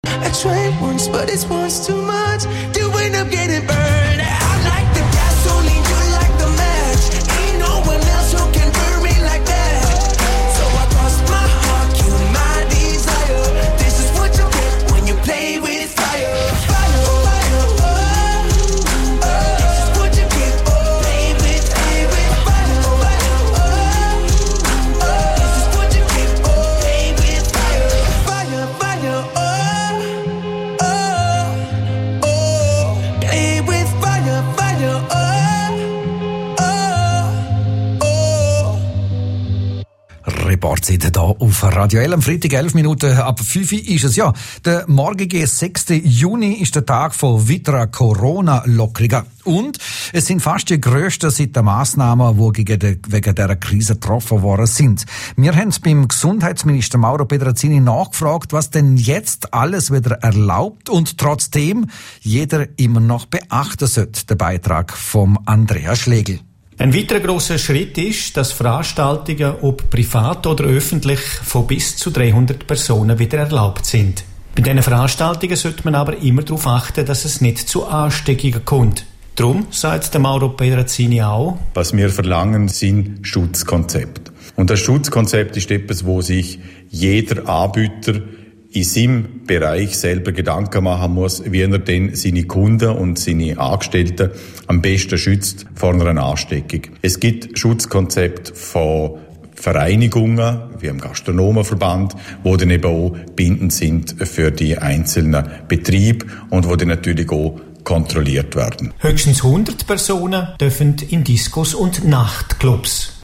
I tried once, but it's once too much. Do end up getting burned. I like the gasoline, you like the match. Ain't no one else who can burn me like that. So I cross my heart, kill my desire. This is what you get when you play with fire. Fire, fire, oh, oh. This is what you get, play with fire. Fire, fire, oh, oh. This is what you get, play with fire. Fire, fire, oh. Reportzeit hier auf Radio L. Am Freitag 11 Minuten ab 5 Uhr ist es ja. Der morgige 6. Juni ist der Tag von weiteren Corona-Lockerungen. Und es sind fast die grössten seit der Massnahmen, die wegen dieser Krise getroffen worden sind. Wir haben beim Gesundheitsminister Mauro Pedrazzini nachgefragt, was denn jetzt alles wieder erlaubt und trotzdem jeder immer noch beachten sollte. Der Beitrag von Andreas Schlegel. Ein weiterer grosser Schritt ist, dass Veranstaltungen, ob privat oder öffentlich, von bis zu 300 Personen wieder erlaubt sind. Bei diesen Veranstaltungen sollte man aber immer darauf achten, dass es nicht zu Ansteckungen kommt. Darum sagt der Mauro Pedrazzini auch: Was wir verlangen, sind Schutzkonzepte. Und das Schutzkonzept ist etwas, wo sich jeder Anbieter in seinem Bereich selber Gedanken machen muss, wie er denn seine Kunden und seine Angestellten am besten schützt vor einer Ansteckung. Es gibt Schutzkonzepte von Vereinigungen, wie im Gastronomenverband, die dann eben auch bindend sind für die einzelnen Betriebe und die dann natürlich auch kontrolliert werden. Höchstens 100 Personen dürfen in Diskos und Nachtclubs.